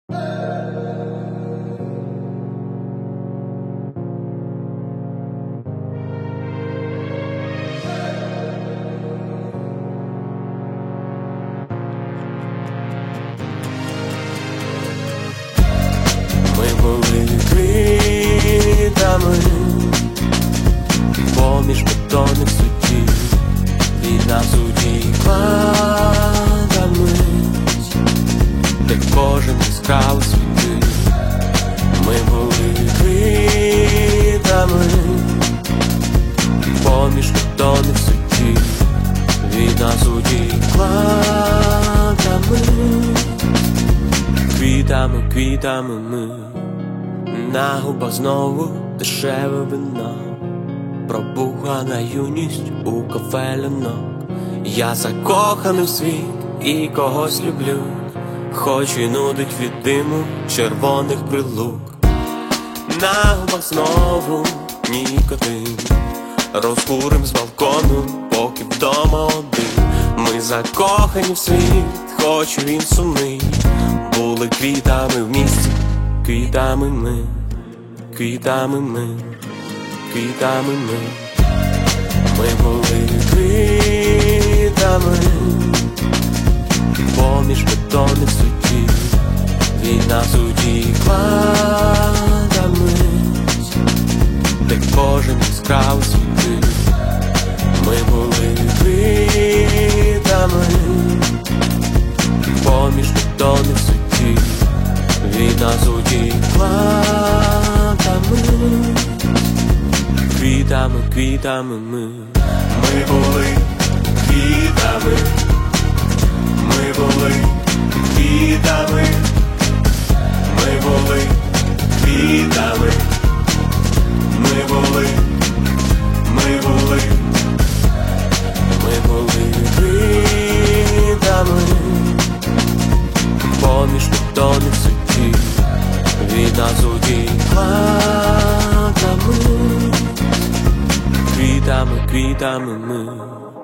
Ми були квітами поміж бетонних судів, від нас утікла мить, де кожен яскраво світив. Ми були квітами поміж бетонних судів, від нас утікла мить. Квітами, квітами ми, на губах знову дешеве вино, пробухана юність у кафелянок. Я закоханий в світ і когось люблю, хоч і нудить від диму червоних прилук. На губах знову нікотин, розкурим з балкону, поки вдома один. Ми закохані в світ, хоч він сумний. Були квітами в місті, квітами ми, квітами ми, квітами ми. Ми були квітами поміж бетонних судів, від нас утікла мить, де кожен яскраво світив. Ми були квітами поміж бетонних судів, від нас утікла мить. Квітами, квітами ми. Ми були квітами, ми були квітами, ми були квітами, ми були, ми були, ми були квітами поміж бетонних судів, від нас утікла мить. Квітами, квітами ми.